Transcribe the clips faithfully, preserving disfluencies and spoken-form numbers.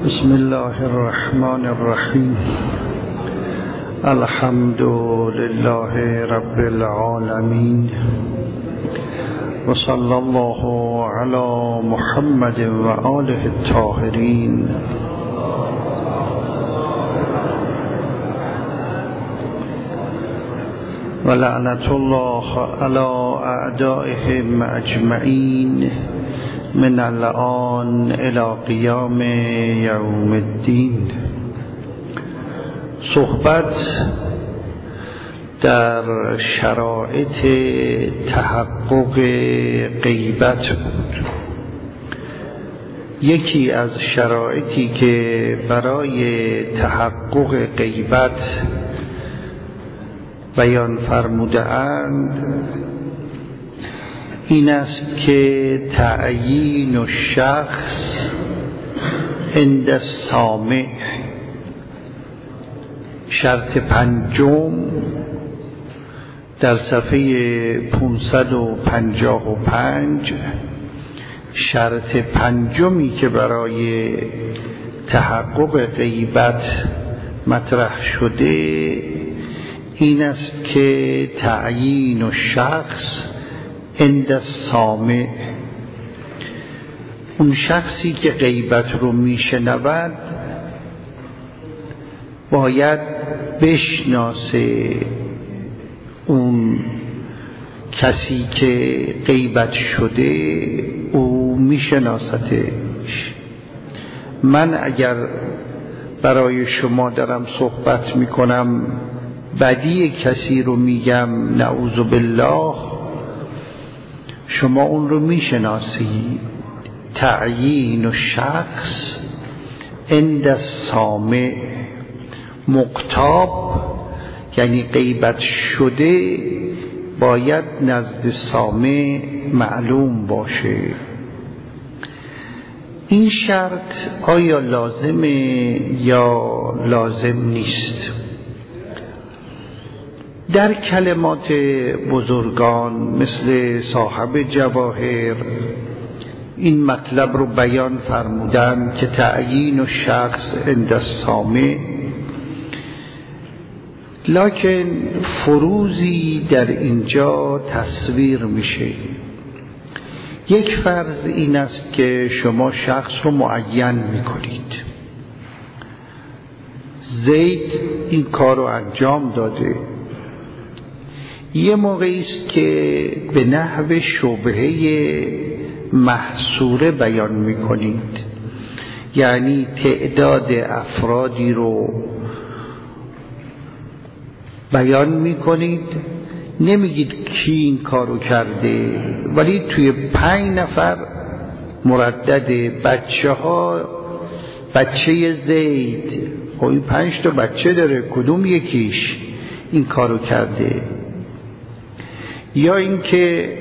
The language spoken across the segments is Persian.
بسم الله الرحمن الرحیم. الحمد لله رب العالمین و صلی الله علی محمد و آله الطاهرین. و لعنت الله علی اعدائهم اجمعین من الآن الی قیام یوم الدین. صحبت در شرایط تحقق غیبت بود. یکی از شرایطی که برای تحقق غیبت بیان فرموده اند این است که تعیین الشخص عند السامع. شرط پنجم در صفحه پانصد و پنجاه و پنج، شرط پنجمی که برای تحقق غیبت مطرح شده این است که تعیین الشخص عند السامع. اون شخصی که غیبت رو میشنود باید بشناسه اون کسی که غیبت شده او میشناستش. من اگر برای شما دارم صحبت میکنم بدی کسی رو میگم نعوذ بالله، شما اون رو میشناسید. تعیین و شخص عند السامع، مقتاب یعنی غیبت شده باید نزد سامع معلوم باشه. این شرط آیا لازمه یا لازم نیست؟ در کلمات بزرگان مثل صاحب جواهر این مطلب رو بیان فرمودن که تعیین و شخص عند السامع، لکن فروزی در اینجا تصویر میشه. یک فرض این است که شما شخص رو معین میکنید، زید این کار رو انجام داده. یه موقعی است که به نحو شبهه محصوره بیان میکنید، یعنی تعداد افرادی رو بیان میکنید، نمیگید کی این کارو کرده، ولی توی پنج نفر مردد بچه ها بچه زید، خب این پنج تا بچه داره، کدوم یکیش این کارو کرده؟ یا اینکه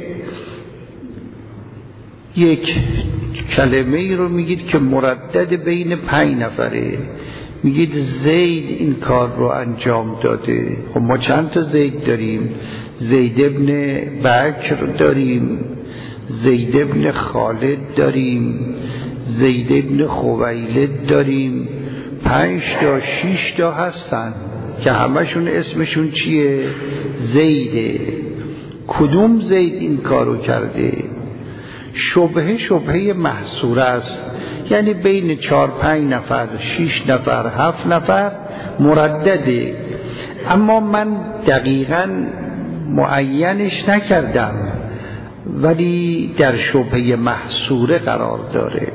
یک کلمه ای رو میگید که مردد بین پنج نفره، میگید زید این کار رو انجام داده. خب ما چند تا زید داریم؟ زید ابن بکر داریم، زید ابن خالد داریم، زید ابن خویلد داریم، پنج تا شیش تا هستن که همشون اسمشون چیه؟ زیده. کدوم زید این کارو کرده؟ شبهه شبهه محصوره است، یعنی بین چهار پنج نفر، شیش نفر، هفت نفر مردده، اما من دقیقاً معینش نکردم ولی در شبهه محصوره قرار داره.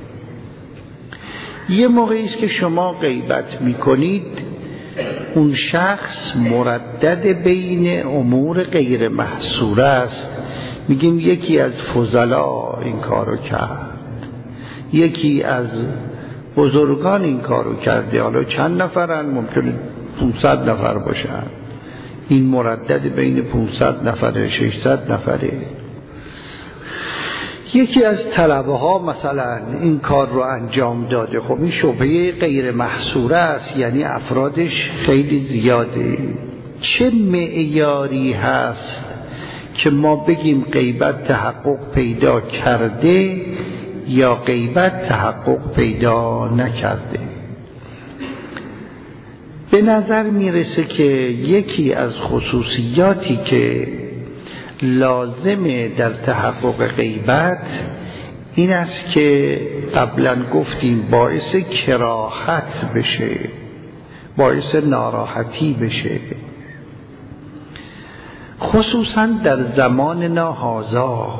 یه موقعی است که شما غیبت میکنید، اون شخص مردد بین امور غیر محصوره است، میگیم یکی از فضلا این کارو کرد، یکی از بزرگان این کارو کرده. حالا چند نفرن؟ ممکنه پانصد نفر باشن، این مردد بین پانصد نفره، ششصد نفره. یکی از طلبه ها مثلا این کار رو انجام داده، خب این شبهه غیر محصوره است، یعنی افرادش خیلی زیاده. چه معیاری هست که ما بگیم غیبت تحقق پیدا کرده؟ یا غیبت تحقق پیدا نکرده. به نظر میرسه که یکی از خصوصیاتی که لازمه در تحقق غیبت این است که قبلا گفتیم باعث کراهت بشه، باعث ناراحتی بشه، خصوصا در زمان ناهازا.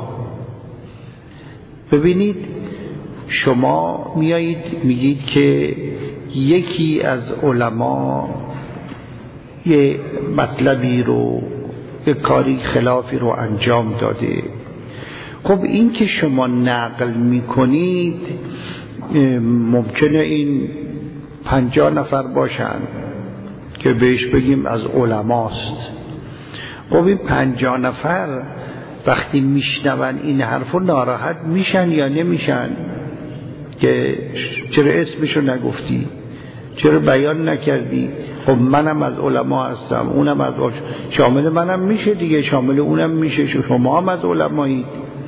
ببینید شما میایید میگید که یکی از علما یه مطلبی رو، یه کاری خلافی رو انجام داده. خب این که شما نقل میکنید ممکنه این پنجاه نفر باشن که بهش بگیم از علماست. خب این پنجاه نفر وقتی میشنون این حرفو ناراحت میشن یا نمیشن که چرا اسمشو نگفتی، چرا بیان نکردی؟ خب منم از علما هستم، اونم از علما، شامل منم میشه دیگه، شامل اونم میشه، شما هم از علمایید.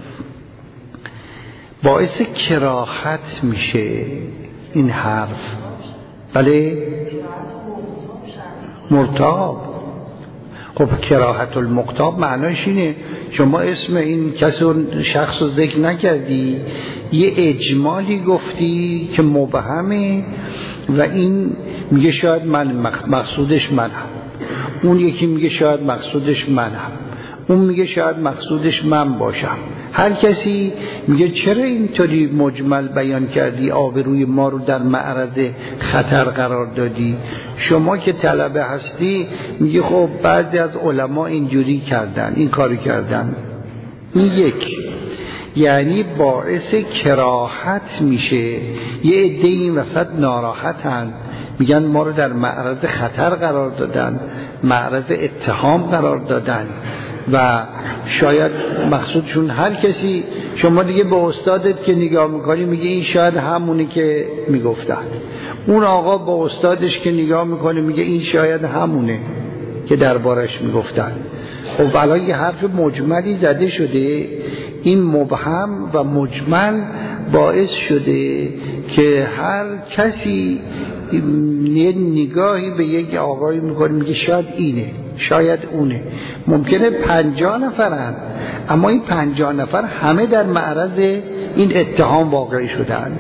باعث کراهت میشه این حرف. بله مرتاب. خب کراهت المقتاب معناش اینه شما اسم این کسی شخص رو ذکر نکردی، یه اجمالی گفتی که مبهمه و این میگه شاید من مقصودش منم، اون یکی میگه شاید مقصودش منم، اون میگه شاید مقصودش من باشم. هر کسی میگه چرا اینطوری مجمل بیان کردی، آبروی ما رو در معرض خطر قرار دادی؟ شما که طلبه هستی میگه خب بعضی از علما اینجوری کردن، این کاری کردن. این یک، یعنی باعث کراهت میشه. یه عده این وسط ناراحتن، میگن ما رو در معرض خطر قرار دادن، معرض اتهام قرار دادن و شاید مقصودشون هر کسی. شما دیگه به استادت که نگاه میکنی میگه این شاید همونی که میگفتن، اون آقا با استادش که نگاه میکنه میگه این شاید همونه که دربارش میگفتن. خب الان یه حرف مجملی زده شده، این مبهم و مجمل باعث شده که هر کسی یه نگاهی به یک آقایی میکنه میگه شاید اینه، شاید اونه. ممکنه پنجاه نفرن اما این پنجاه نفر همه در معرض این اتهام واقع شدن.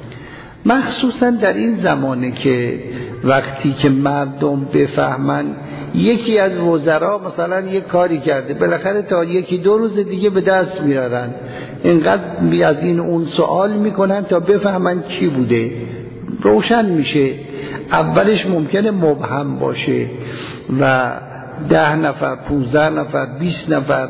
مخصوصا در این زمانه که وقتی که مردم بفهمن یکی از وزرا مثلا یک کاری کرده، بالاخره تا یکی دو روز دیگه به دست میارن، اینقدر از این اون سوال میکنن تا بفهمن کی بوده. روشن میشه اولش ممکنه مبهم باشه و ده نفر، پونزده نفر، بیست نفر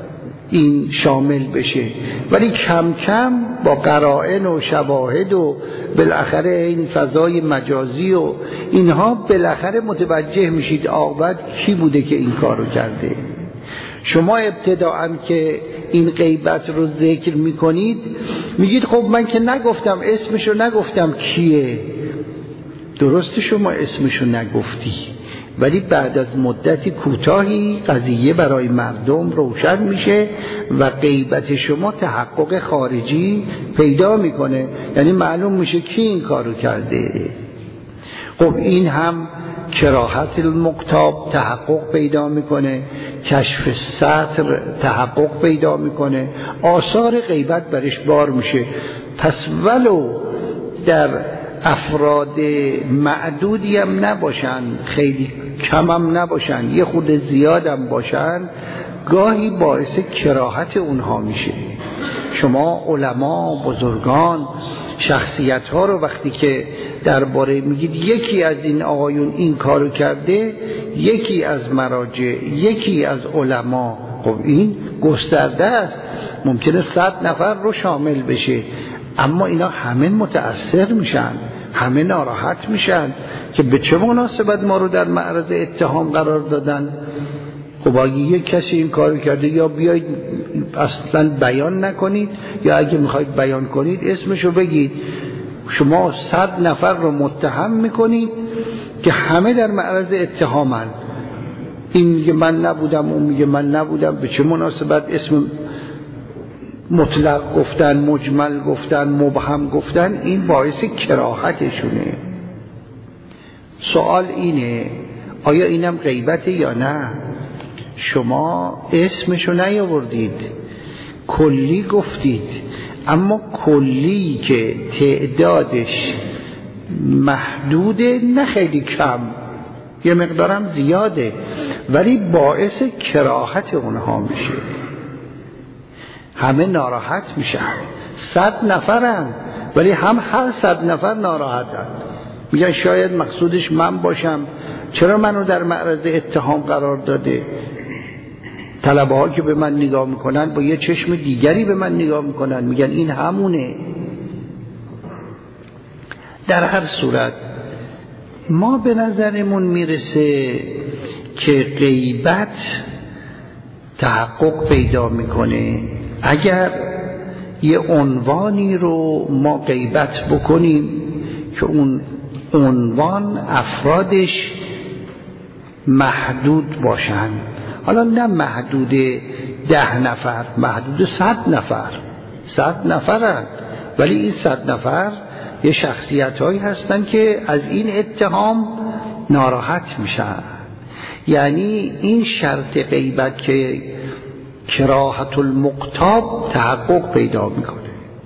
این شامل بشه، ولی کم کم با قرائن و شواهد و بالاخره این فضای مجازی و اینها بالاخره متوجه میشید عاقبت کی بوده که این کارو کرده. شما ابتداءً که این غیبت رو ذکر میکنید میگید خب من که نگفتم، اسمشو نگفتم کیه. درسته شما اسمشو نگفتی، ولی بعد از مدتی کوتاهی قضیه برای مردم روشن میشه و غیبت شما تحقق خارجی پیدا میکنه، یعنی معلوم میشه کی این کارو کرده. خب این هم کراهت المقتاب تحقق پیدا میکنه، کشف ستر تحقق پیدا میکنه، آثار غیبت برش بار میشه. پس ولو در افراد معدودی هم نباشن، خیلی کم هم نباشن، یه خود زیاد هم باشن، گاهی باعث کراهت اونها میشه. شما علما، بزرگان، شخصیت ها رو وقتی که درباره میگید یکی از این آقایون این کارو کرده، یکی از مراجع، یکی از علما، خب این گسترده است، ممکنه صد نفر رو شامل بشه، اما اینا همه متأثر میشن، همه ناراحت میشن که به چه مناسبت ما رو در معرض اتهام قرار دادن. خب اگه یک کسی این کارو کرده یا بیایید اصلا بیان نکنید، یا اگه میخواید بیان کنید اسمشو بگید. شما صد نفر رو متهم میکنید که همه در معرض اتهامن، این میگه من نبودم، اون میگه من نبودم، به چه مناسبت اسم مطلق گفتن، مجمل گفتن، مبهم گفتن، این باعث کراهتشونه. سوال اینه آیا اینم غیبته یا نه؟ شما اسمشو نیاوردید، کلی گفتید، اما کلی که تعدادش محدوده، نه خیلی کم، یه مقدارم زیاده، ولی باعث کراهت اونها میشه، همه ناراحت میشن. صد نفرن ولی هم هر صد نفر ناراحتن، میگن شاید مقصودش من باشم، چرا منو در معرض اتهام قرار داده؟ طلبه ها که به من نگاه میکنن با یه چشم دیگری به من نگاه میکنن، میگن این همونه. در هر صورت ما به نظرمون میرسه که غیبت تحقق پیدا میکنه اگر یه عنوانی رو ما غیبت بکنیم که اون عنوان افرادش محدود باشن. حالا نه محدود ده نفر، محدود صد نفر، صد نفرند، ولی این صد نفر یه شخصیت هایی هستن که از این اتهام ناراحت میشن. یعنی این شرط غیبت که کراهت المقتاب تحقق پیدا میکنه.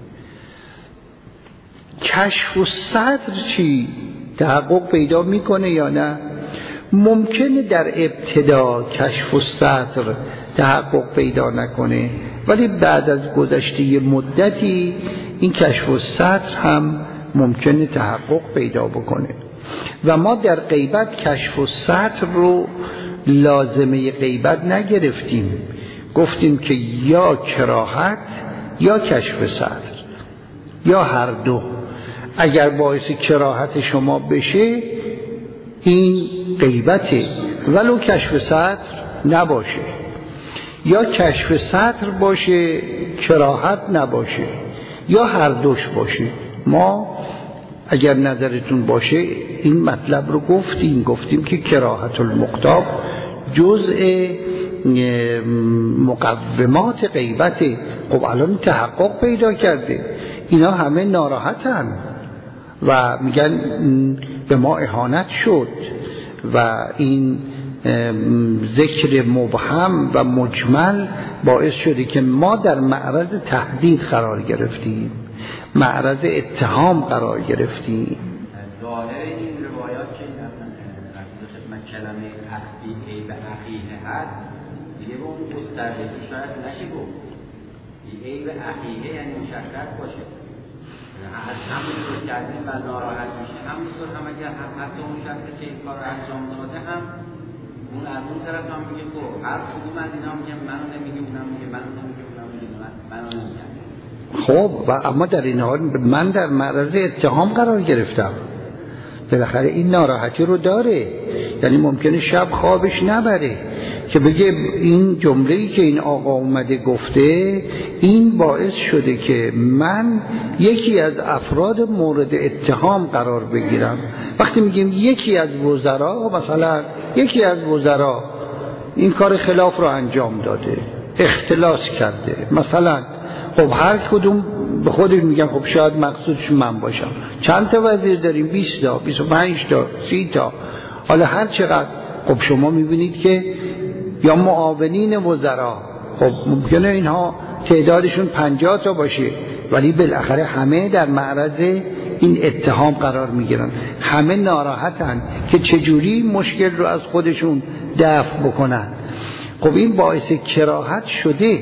کشف الصدر چی؟ تحقق پیدا میکنه یا نه؟ ممکنه در ابتدا کشف الصدر تحقق پیدا نکنه، ولی بعد از گذشته مدتی این کشف الصدر هم ممکنه تحقق پیدا بکنه. و ما در غیبت کشف الصدر رو لازمه غیبت نگرفتیم، گفتیم که یا کراهت یا کشف صدر یا هر دو. اگر باعث کراهت شما بشه این غیبته، ولو کشف صدر نباشه، یا کشف صدر باشه کراهت نباشه، یا هر دوش باشه. ما اگر نظرتون باشه این مطلب رو گفتیم گفتیم که کراهت المقتاب جزء مقومات غیبته. خب الان تحقق پیدا کرده، اینا همه ناراحتن و میگن به ما اهانت شد و این ذکر مبهم و مجمل باعث شده که ما در معرض تهدید قرار گرفتیم، معرض اتهام قرار گرفتیم. ظاهر این روایات که اصلا خدمت کلمه اخی عیب اخیه هست دیگه به اون گستردگی شاید نشه گفت. عیب اخیه یعنی مشخص باشه، از همون رو کردیم و ناراحت میشه، همونطور هم اگر هم حتی اون شخصی که این کار رو انجام داده هم اون از اون طرف هم میگه خب هر کدوم از اینا میگه منو نمیگه، اونم میگه منو نمیگه، اونم میگه منو نمیگه. خب و اما در این حال من در معرض اتهام قرار گرفتم، بالاخره این ناراحتی رو داره. یعنی ممکنه شب خوابش نبره که بگه این جمله‌ای که این آقا اومده گفته این باعث شده که من یکی از افراد مورد اتهام قرار بگیرم. وقتی میگیم یکی از وزرا، مثلا یکی از وزرا این کار خلاف رو انجام داده، اختلاس کرده مثلا، خب هر کدوم به خودش میگن خب شاید مقصودش من باشم. چند تا وزیر داریم؟ بیست تا، بیست و پنج تا، سی تا، حالا هر چقدر. خب شما میبینید که یا معاونین وزرا، خب ممکنه اینها تعدادشون پنجاه تا باشه، ولی بالاخره همه در معرض این اتهام قرار میگیرن، همه ناراحتن که چجوری مشکل رو از خودشون دفع بکنن. خب این باعث کراهت شده.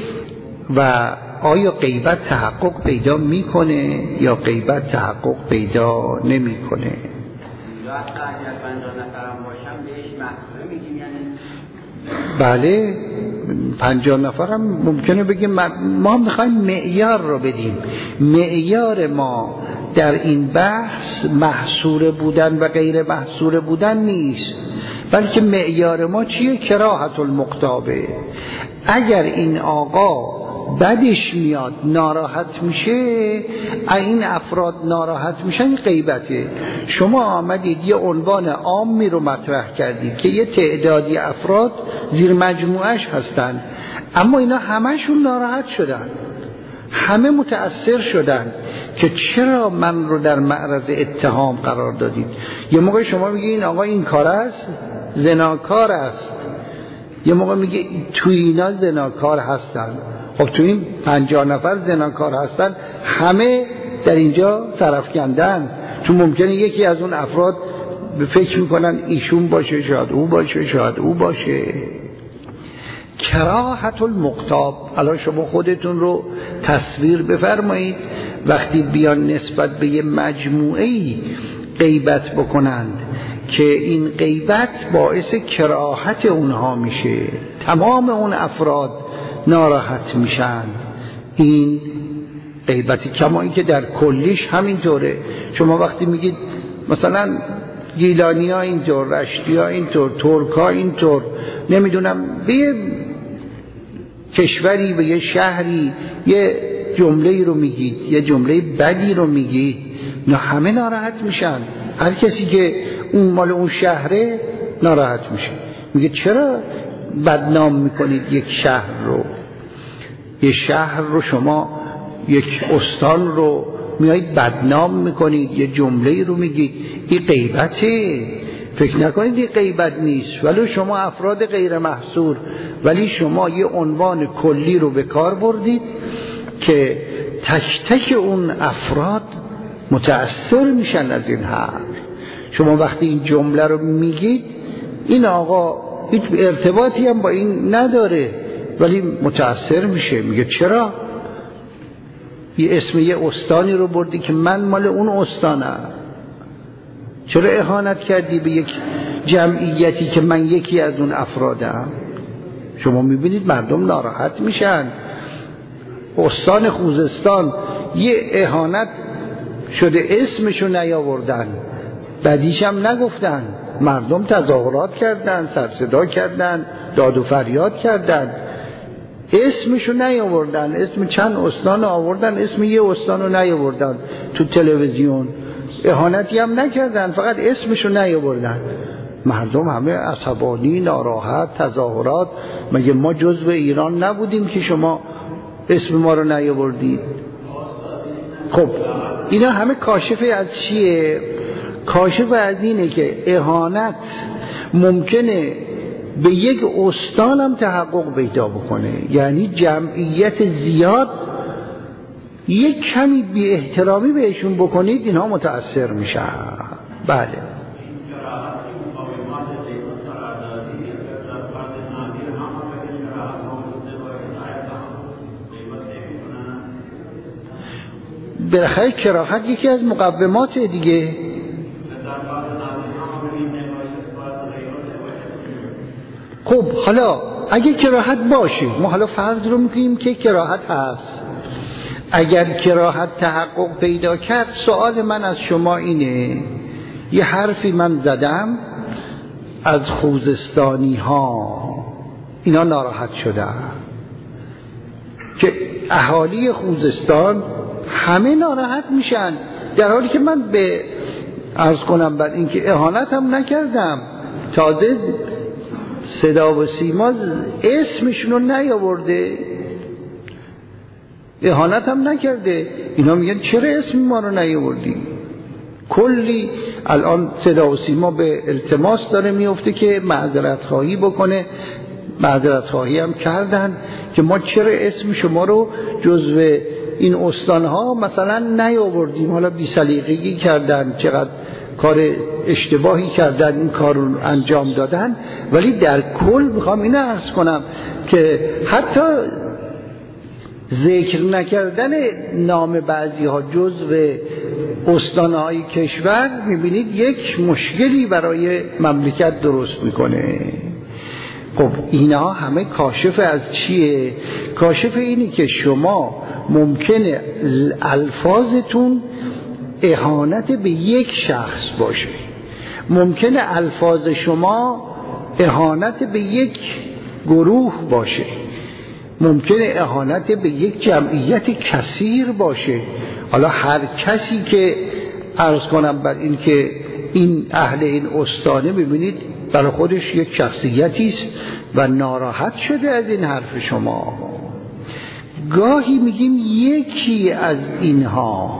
و آیا غیبت تحقق پیدا میکنه یا غیبت تحقق پیدا نمیکنه؟ یا اصلا اگر پنجاه نفرم باشم بهش محصوله میگیم؟ یعنی بله پنجاه نفرم ممکنه بگیم ما میخوایم معیار رو بدیم. معیار ما در این بحث محصور بودن و غیر محصور بودن نیست، بلکه معیار ما چیه؟ کراهت المقتابه. اگر این آقا بدش میاد ناراحت میشه، این افراد ناراحت میشن، غیبته. شما آمدید یه عنوان عامی رو مطرح کردید که یه تعدادی افراد زیر مجموعش هستن، اما اینا همشون ناراحت شدن. همه متأثر شدن که چرا من رو در معرض اتهام قرار دادید. یه موقع شما میگی این آقا این کار است، زناکار است، یه موقع میگه توی اینا زناکار هستن. خب توی این پنجاه نفر زناکار هستن، همه در اینجا سرفکندن. چون ممکنه یکی از اون افراد به فکر میکنن ایشون باشه، شاید او باشه، شاید او باشه. کراهت المقتاب. الان شما خودتون رو تصویر بفرمایید وقتی بیان نسبت به یه مجموعه‌ای غیبت بکنند که این غیبت باعث کراهت اونها میشه، تمام اون افراد ناراحت میشن. این غیبتی کما این که در کلیش همینطوره. شما وقتی میگید مثلا گیلانی ها اینطور، رشتی ها اینطور، ترک ها اینطور، نمیدونم به یه کشوری، به یه شهری یه جمله رو میگید، یه جمله بدی رو میگید، نه همه ناراحت میشن. هر کسی که اون مال اون شهره ناراحت میشه، میگه چرا بدنام میکنید یک شهر رو؟ یه شهر رو شما، یک استان رو میایید بدنام میکنید، یه جمله رو میگید، این غیبته. فکر نکنید این غیبت نیست، ولی شما افراد غیر محصور، ولی شما یه عنوان کلی رو به کار بردید که تک تک اون افراد متأثر میشن از این حرف. شما وقتی این جمله رو میگید، این آقا هیچ ارتباطی هم با این نداره ولی متأثر میشه، میگه چرا؟ یه اسم یه استانی رو بردی که من مال اون استانم، چرا اهانت کردی به یک جمعیتی که من یکی از اون افرادم؟ شما میبینید مردم ناراحت میشن. استان خوزستان یه اهانت شده، اسمشو نیاوردن، بدیش هم نگفتن، مردم تظاهرات کردن، سر صدا کردن، داد و فریاد کردن، اسمشو نیاوردن، اسم چند استان آوردن، اسم یه استان رو نیاوردن تو تلویزیون، اهانتی هم نکردن، فقط اسمشو نیاوردن. مردم همه عصبانی، ناراحت، تظاهرات. مگه ما جزو ایران نبودیم که شما اسم ما رو نیاوردید؟ خب اینا همه کاشفه از چیه؟ کاشفه از اینه که اهانت ممکنه به یک استان هم تحقق پیدا بکنه، یعنی جمعیت زیاد یک کمی بی احترامی بهشون بکنید، اینها متأثر میشن. بله بالاخره کراهت یکی از مقومات دیگه. خب حالا اگه کراهت باشه، ما حالا فرض رو میکنیم که کراهت هست، اگر کراهت تحقق پیدا کرد، سوال من از شما اینه، یه حرفی من زدم از خوزستانی ها، اینا ناراحت شدن که اهالی خوزستان همه ناراحت میشن، در حالی که من به عرض کنم بعد اینکه اهانت هم نکردم، تازه صدا و سیما اسمشون رو نیاورده، اهانت هم نکرده، اینا میگن چرا اسم ما رو نیاوردی؟ کلی الان صدا و سیما به التماس داره میفته که معذرت خواهی بکنه، معذرت خواهی هم کردن که ما چرا اسم شما رو جزو این استانها مثلا نیاوردیم. حالا بی سلیقگی کردن، چقدر کار اشتباهی کردن، این کار رو انجام دادن، ولی در کل میخوام اینو عرض کنم که حتی ذکر نکردن نام بعضی ها جزو استانهای کشور میبینید یک مشکلی برای مملکت درست میکنه. خب اینا همه کاشف از چیه؟ کاشف اینی که شما ممکنه الفاظتون اهانت به یک شخص باشه، ممکنه الفاظ شما اهانت به یک گروه باشه، ممکنه اهانت به یک جمعیت کثیر باشه. حالا هر کسی که عرض کنم بر این که این اهل این استانه ببینید برای خودش یک شخصیتی است و ناراحت شده از این حرف شما. گاهی میگیم یکی از اینها،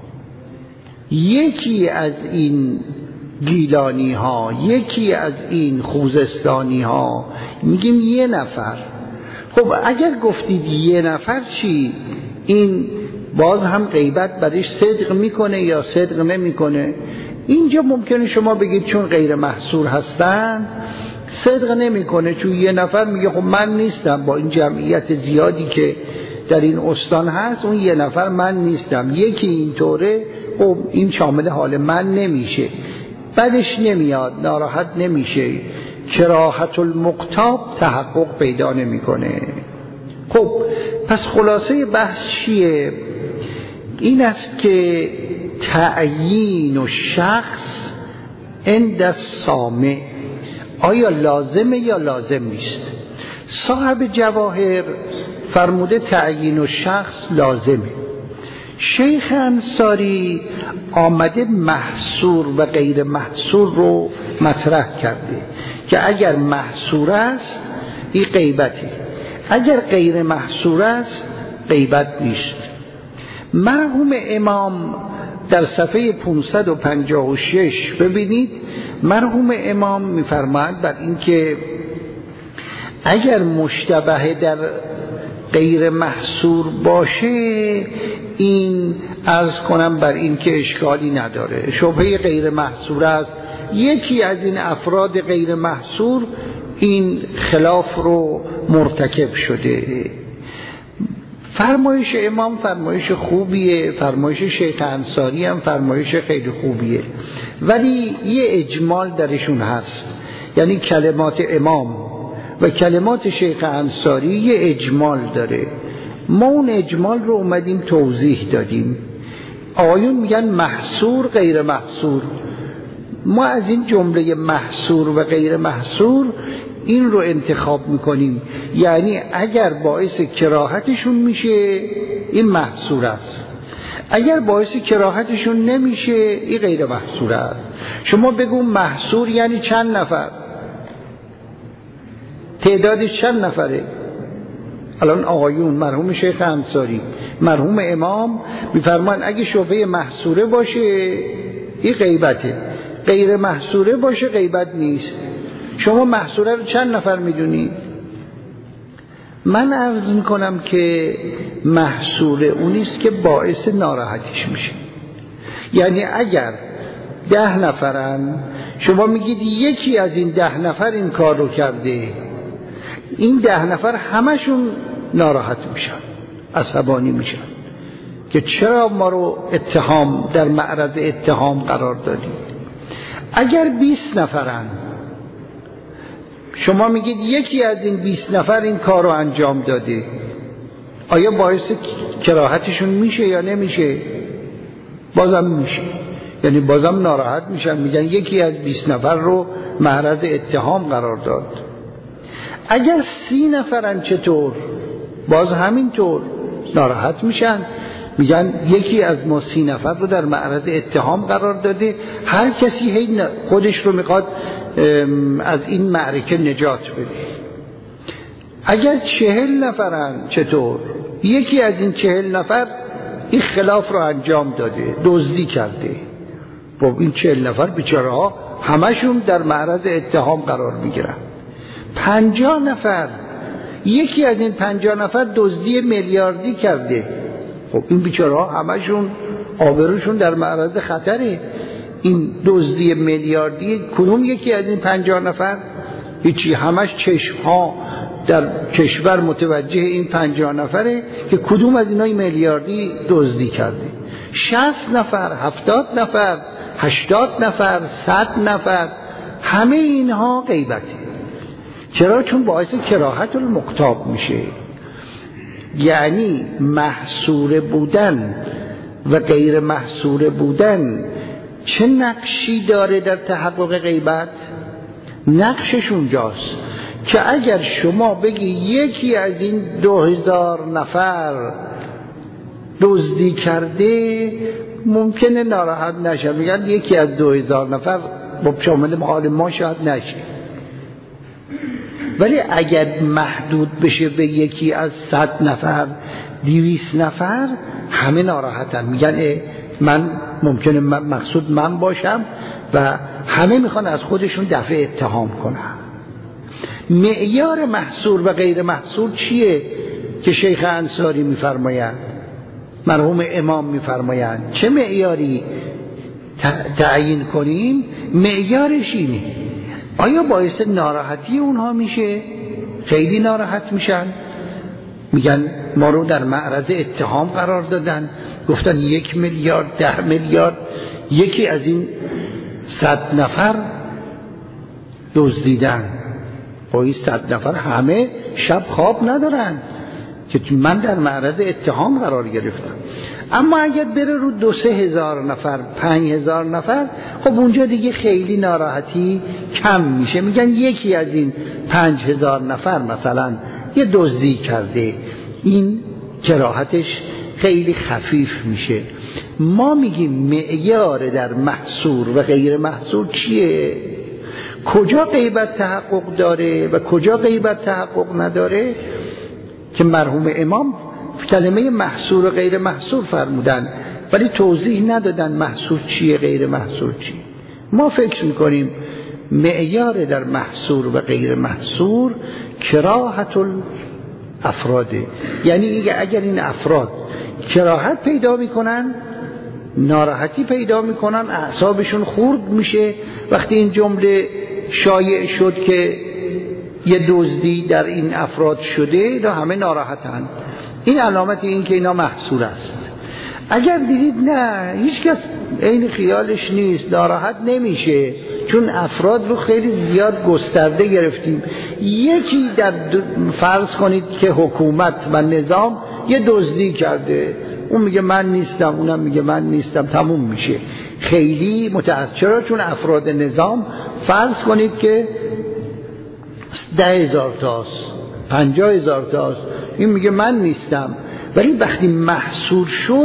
یکی از این گیلانی ها، یکی از این خوزستانی ها، میگیم یه نفر. خب اگر گفتید یه نفر چی؟ این باز هم غیبت برش صدق میکنه یا صدق نمیکنه؟ اینجا ممکنه شما بگید چون غیر محصور هستن صدق نمیکنه، چون یه نفر میگه خب من نیستم، با این جمعیت زیادی که در این استان هست اون یه نفر من نیستم، یکی اینطوره، خب این شامل حال من نمیشه، بعدش نمیاد، ناراحت نمیشه، کراهت المقتاب تحقق پیدا نمیکنه. خب پس خلاصه بحث چیه؟ این است که تعیین و شخص عند السامع آیا لازمه یا لازم نیست؟ صاحب جواهر فرموده تعیین و شخص لازمه. شیخ انصاری آمده محصور و غیر محصور رو مطرح کرده که اگر محصور است این غیبته، اگر غیر محصور است غیبت نیست. مرحوم امام در صفحه پانصد و پنجاه و شش ببینید، مرحوم امام میفرماید بر این که اگر مشتبه در غیر محصور باشه این عرض کنم بر این که اشکالی نداره، شبهه غیر محصور است، یکی از این افراد غیر محصور این خلاف رو مرتکب شده. فرمایش امام فرمایش خوبیه، فرمایش شیخ انصاری هم فرمایش خیلی خوبیه، ولی یه اجمال درشون هست، یعنی کلمات امام و کلمات شیخ انصاری یه اجمال داره. ما اون اجمال رو اومدیم توضیح دادیم. آیون میگن محصور غیر محصور، ما از این جمله محصور و غیر محصور این رو انتخاب میکنیم، یعنی اگر باعث کراهتشون میشه این محصور است، اگر باعث کراهتشون نمیشه این غیر محصور است. شما بگو محصور یعنی چند نفر، تعدادش چند نفره؟ الان آقایون مرحوم شیخ انصاری مرحوم امام میفرمان اگه شبهه محصوره باشه این غیبته، غیر محصوره باشه غیبت نیست. شما محصوره رو چند نفر میدونید؟ من عرض میکنم که محصوره اونیست که باعث ناراحتیش میشه، یعنی اگر ده نفرن شما میگید یکی از این ده نفر این کار رو کرده، این ده نفر همشون ناراحت میشن، عصبانی میشن که چرا ما رو اتهام در معرض اتهام قرار دادی. اگر بیست نفرن شما میگید یکی از این بیست نفر این کار رو انجام داده، آیا باعث کراهتشون میشه یا نمیشه؟ بازم میشه، یعنی بازم ناراحت میشن، میگن یکی از بیست نفر رو معرض اتهام قرار داد. اگر سی نفرن چطور؟ باز همینطور ناراحت میشن، میگن یکی از ما سی نفر رو در معرض اتهام قرار داده، هر کسی هی خودش رو میخواد از این معرکه نجات بده. اگر چهل نفرن چطور؟ یکی از این چهل نفر این خلاف رو انجام داده، دزدی کرده، خب این چهل نفر بیچاره ها همشون در معرض اتهام قرار میگیرن. پنجاه نفر، یکی از این پنجاه نفر دزدی میلیاردی کرده، خب این بیچاره ها همشون آبروشون در معرض خطره. این دزدی میلیاردی کدوم یکی از این پنجاه نفر؟ هیچی، همش چشم ها در کشور متوجه این پنجاه نفره که کدوم از اینای میلیاردی دزدی کرده. شصت نفر، هفتاد نفر، هشتاد نفر، صد نفر، همه اینها غیبته. چرا؟ چون باعث کراهت المقتاب میشه، یعنی محصور بودن و غیر محصور بودن چه نقشی داره در تحقق غیبت؟ نقشش اونجاست که اگر شما بگی یکی از این دو هزار نفر دزدی کرده ممکنه ناراحت نشه، میگن یکی از دو هزار نفر با شامل حال ما شاید نشه. ولی اگر محدود بشه به یکی از صد نفر دویست نفر همه ناراحتن، میگن من ممکنه مقصود من باشم و همه میخوان از خودشون دفع اتهام کنن. معیار محصور و غیر محصور چیه که شیخ انصاری میفرمایند، مرحوم امام میفرمایند؟ چه معیاری تعیین کنیم؟ معیارش اینه آیا باعث ناراحتی اونها میشه؟ خیلی ناراحت میشن، میگن ما رو در معرض اتهام قرار دادن، گفتن یک میلیارد ده میلیارد یکی از این صد نفر دزدیدن. با این صد نفر همه شب خواب ندارن که من در معرض اتهام قرار گرفتم. اما اگر بره رو دو سه هزار نفر پنج هزار نفر، خب اونجا دیگه خیلی ناراحتی کم میشه، میگن یکی از این پنج هزار نفر مثلا یه دزدی کرده، این جراحتش خیلی خفیف میشه. ما میگیم معیار در محصور و غیر محصور چیه؟ کجا غیبت تحقق داره و کجا غیبت تحقق نداره؟ که مرحوم امام کلمه محصور و غیر محصور فرمودن ولی توضیح ندادن محصور چیه غیر محصور چیه. ما فکر میکنیم معیار در محصور و غیر محصور کراهت الافراده، یعنی اگر این افراد کراهت پیدا میکنن، ناراحتی پیدا میکنن، اعصابشون خورد میشه وقتی این جمله شایع شد که یه دزدی در این افراد شده، اینا همه ناراحتن، این علامت این که اینا محصور است. اگر دیدید نه هیچ کس این خیالش نیست، ناراحت نمیشه، چون افراد رو خیلی زیاد گسترده گرفتیم، یکی در فرض کنید که حکومت و نظام یه دزدی کرده، اون میگه من نیستم، اونم میگه من نیستم، تموم میشه. خیلی متاسف، چرا؟ چون افراد نظام فرض کنید که ده هزار تاست، پنجاه هزار تاست، این میگه من نیستم، ولی وقتی محصور شد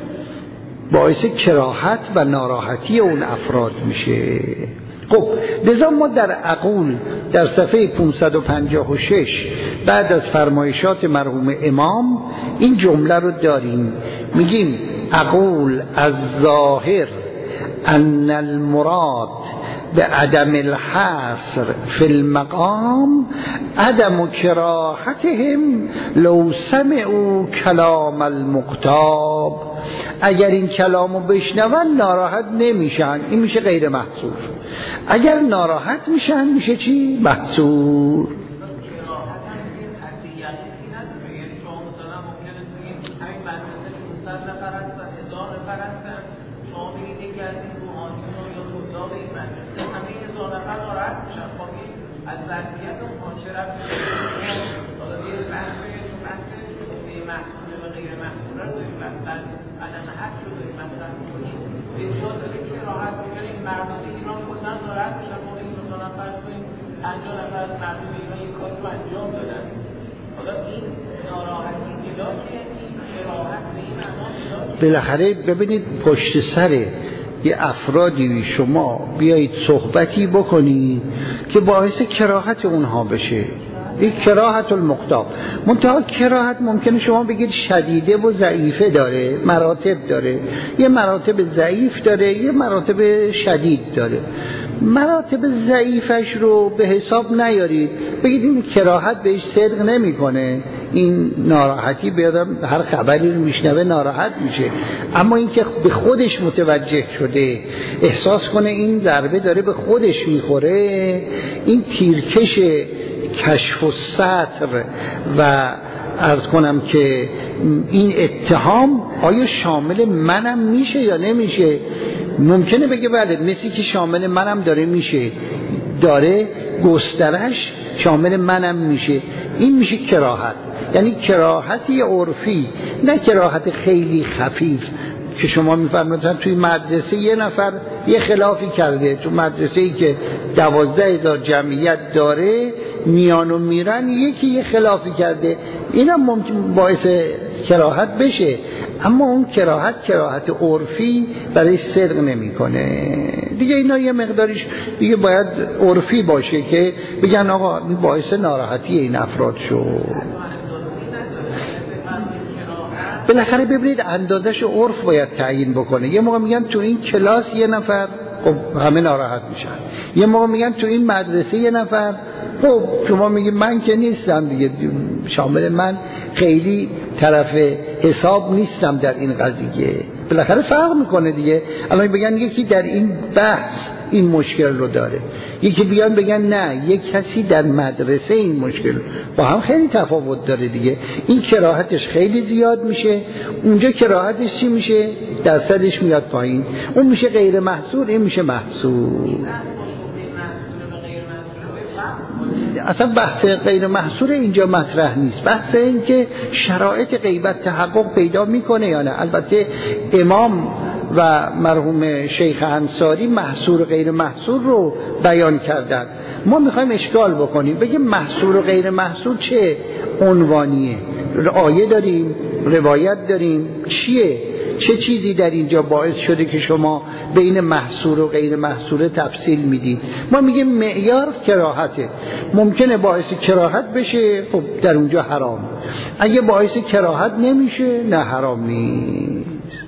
باعث کراهت و ناراحتی اون افراد میشه. خب لذا ما در عقول در صفحه پانصد و پنجاه و شش بعد از فرمایشات مرحوم امام این جمله رو داریم، میگیم عقول از ظاهر ان المراد به عدم الحصر فی المقام عدم کراهتهم لو سمعوا کلام المقتاب. اگر این کلامو بشنون ناراحت نمیشن، این میشه غیر محصور. اگر ناراحت میشن میشه چی؟ محصور. از ظرفیت و معاشرت حالا یه بحث بحث محصول و غیر محصول رو داریم، بعد عدم حد رو داریم مطرح می‌کنیم. به جا داره که راحت بگیم مردم ایران کلاً ناراحت میشن، ما این مثلا فرض کنیم پنجاه نفر از مردم ایران یک کاری رو انجام دادن، حالا این ناراحتی علاجه، این کراهت به این معنا علاجه. بالاخره ببینید پشت سره یه افرادی شما بیایید صحبتی بکنید که باعث کراهت اونها بشه، این کراهت المقتاب. منتها کراهت ممکنه شما بگید شدیده و ضعیفه داره، مراتب داره، یه مراتب ضعیف داره، یه مراتب شدید داره. مراتب ضعیفش رو به حساب نیارید، بگید این کراهت بهش صدق نمیکنه، این ناراحتی بیادم هر خبری رو میشنوه ناراحت میشه، اما این که به خودش متوجه شده، احساس کنه این ضربه داره به خودش میخوره، این تیرکش کشف الستر و عرض کنم که این اتهام آیا شامل منم میشه یا نمیشه؟ ممکنه بگه بله، مثل که شامل منم داره میشه، داره گسترش شامل منم میشه، این میشه کراهت. یعنی کراهتی عرفی، نه کراهت خیلی خفیف که شما میفرمایید توی مدرسه یه نفر یه خلافی کرده، تو مدرسه ای که دوازده هزار جمعیت داره میان و میرن یکی یه خلافی کرده، اینم ممکن باعث کراهت بشه. اما اون کراهت کراهت عرفی برای صدق نمیکنه دیگه. اینا یه مقداریش دیگه باید عرفی باشه که بگن آقا این باعث ناراحتی این افراد شد. بالاخره ببینید اندازش عرف باید تعیین بکنه. یه موقع میگن تو این کلاس یه نفر، خب همه ناراحت میشن. یه موقع میگن تو این مدرسه یه نفر، خب شما میگید من که نیستم دیگه، شامل من خیلی طرف حساب نیستم در این قضیه. بالاخره فرق میکنه دیگه. الان بگن یکی در این بحث این مشکل رو داره، یکی بیان بگن نه یک کسی در مدرسه این مشکل، با هم خیلی تفاوت داره دیگه. این کراهتش خیلی زیاد میشه، اونجا کراهتش چی میشه؟ درصدش میاد پایین، اون میشه غیر محصور، این میشه محصور. اصلا بحث غیر محصور اینجا مطرح نیست. بحث این که شرایط غیبت تحقق پیدا میکنه یا نه. البته امام و مرحوم شیخ انصاری محصور و غیر محصور رو بیان کردن. ما میخوایم اشکال بکنیم، بگیم محصور و غیر محصور چه عنوانیه؟ آیه داریم، روایت داریم، چیه؟ چه چیزی در اینجا باعث شده که شما بین محصور و غیر محصور تفصیل میدید؟ ما میگیم معیار کراهته. ممکنه باعث کراهت بشه، خب در اونجا حرام. اگه باعث کراهت نمیشه، نه حرام نیست.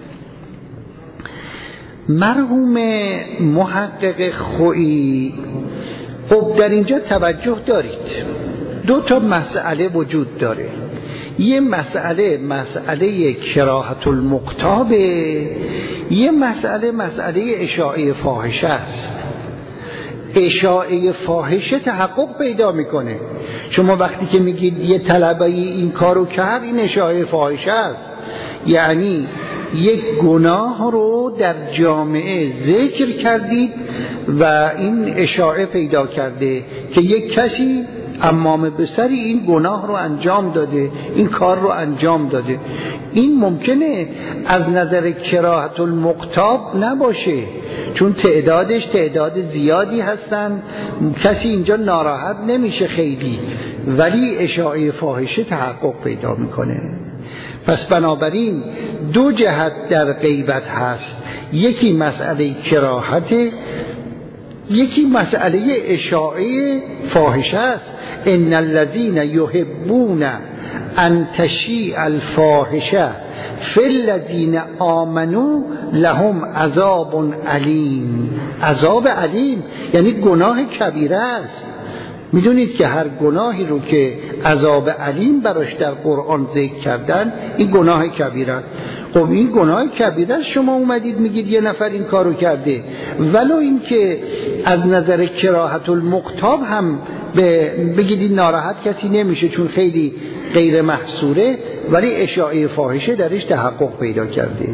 مرحوم محقق خویی خب در اینجا توجه دارید، دو تا مسئله وجود داره. یه مسئله مسئله کراهت المقتابه، یه مسئله مسئله اشاعه فاحشه است. اشاعه فاحشه تحقق پیدا میکنه. شما وقتی که میگید یه طلبه این کارو کرد، این اشاعه فاحشه است، یعنی یک گناه رو در جامعه ذکر کردید و این اشاعه پیدا کرده که یک کسی امام بسری این گناه رو انجام داده، این کار رو انجام داده. این ممکنه از نظر کراهت المقتاب نباشه، چون تعدادش تعداد زیادی هستن، کسی اینجا ناراحت نمیشه خیلی، ولی اشاعه فاحشه تحقق پیدا میکنه. پس بنابراین دو جهت در غیبت هست، یکی مسئله کراهت، یکی مسئله اشاعه فاحشه است. ان الذين يحبون ان تشيع الفاحشه فی الذين آمنوا لهم عذاب علیم. عذاب علیم یعنی گناه کبیره است. میدونید که هر گناهی رو که عذاب علیم براش در قرآن ذکر کردن، این گناه کبیره است. خب این گناه کبیره است، شما اومدید میگید یه نفر این کارو کرده، ولو این که از نظر کراهت المقتاب هم بگید این ناراحت کسی نمیشه چون خیلی غیر محصوره، ولی اشاعه فاحشه درش تحقق پیدا کرده.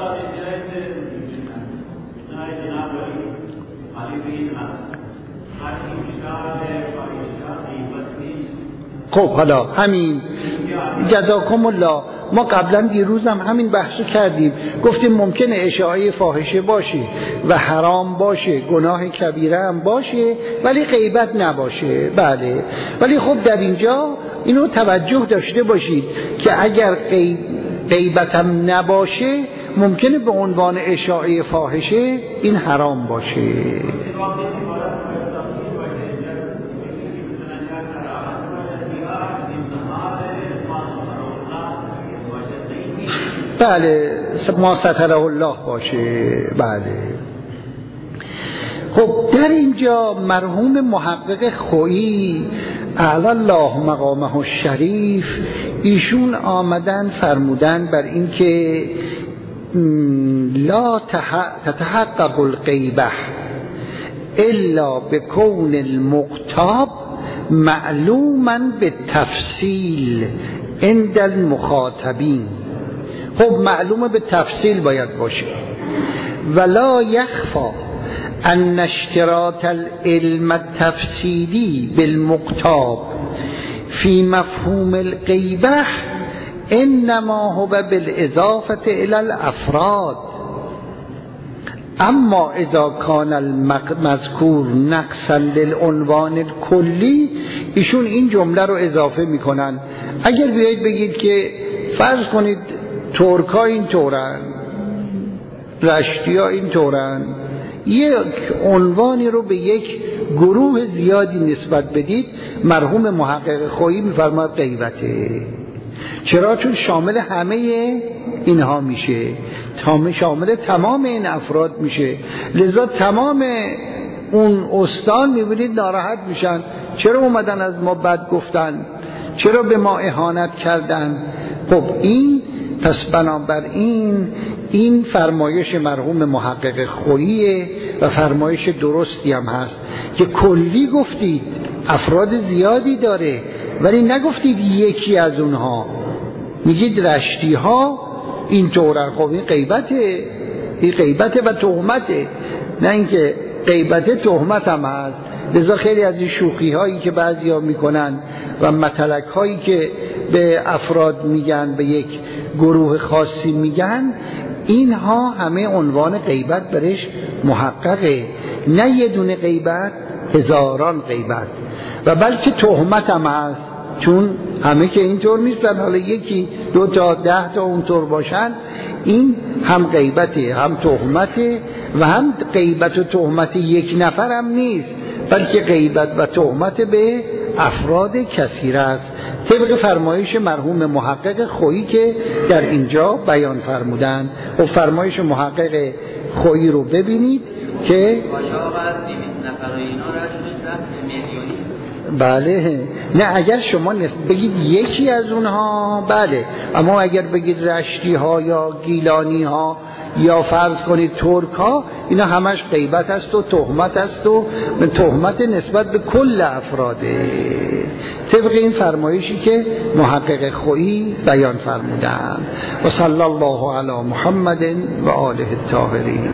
خب حالا همین جزاکم الله، ما قبلا دیروز هم همین بحثو کردیم، گفتیم ممکنه اشاعه فاحشه باشه و حرام باشه، گناه کبیره هم باشه ولی غیبت نباشه. بله، ولی خب در اینجا اینو توجه داشته باشید که اگر غیبت هم نباشه، ممکنه به عنوان اشاعه فاحشه این حرام باشه. بله، ما ستره الله باشه. بله. خب در اینجا مرحوم محقق خویی اعلی الله مقامه الشریف، ایشون آمدن فرمودن بر این که لا تتحقق الغیبه الا بکون المقتاب معلوما بالتفصیل عند المخاطبین. خب معلومه به تفصیل باید باشه. ولا یخفا ان اشتراط العلم التفصیلی بالمقتاب فی مفهوم الغیبه انما هو بالاضافه الى الافراد. اما اذا کان المذکور نقصا للعنوان الکلی، ایشون این جمله رو اضافه میکنن. اگر بیایید بگید که فرض کنید ترکا این طورن، رشتی ها این طورن، یک عنوانی رو به یک گروه زیادی نسبت بدید، مرحوم محقق خویی میفرماد غیبته. چرا؟ چون شامل همه اینها میشه، شامل تمام این افراد میشه، لذا تمام اون استان میبینید ناراحت میشن، چرا اومدن از ما بد گفتن، چرا به ما اهانت کردن. خب این پس بنابراین این فرمایش مرحوم محقق خوییه و فرمایش درستی هم هست که کلی گفتید افراد زیادی داره ولی نگفتید یکی از اونها، میگید رشتی ها این طورن. خب این غیبته، این غیبته و تهمته، نه اینکه غیبته تهمت هم هست. لذا خیلی از این شوخی هایی که بعضی ها میکنن و متلک هایی که به افراد میگن، به یک گروه خاصی میگن، اینها همه عنوان غیبت برش محققه، نه یه دونه غیبت، هزاران غیبت. و بلکه تهمت هم هست، چون همه که اینطور نیستن، حالا یکی دو تا ده تا اونطور باشن، این هم غیبته هم تهمته و هم غیبت و تهمت یک نفر هم نیست، بلکه غیبت و تهمت به افراد کثیر است، طبق فرمایش مرحوم محقق خویی که در اینجا بیان فرمودند. و فرمایش محقق خویی رو ببینید که بله، نه اگر شما بگید یکی از اونها بله، اما اگر بگید رشتی ها یا گیلانی ها یا فرض کنید ترک ها، اینا همش غیبت است و تهمت است و تهمت نسبت به کل افراده، طبق این فرمایشی که محقق خویی بیان فرمودند. و صلی الله علی محمد و آله الطاهرین.